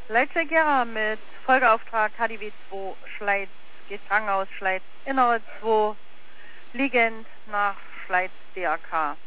Leitverkehr mit Folgeauftrag HDW 2 Schleiz, geht Krankenhaus Schleiz, Innere 2, liegend nach Schleiz DAK.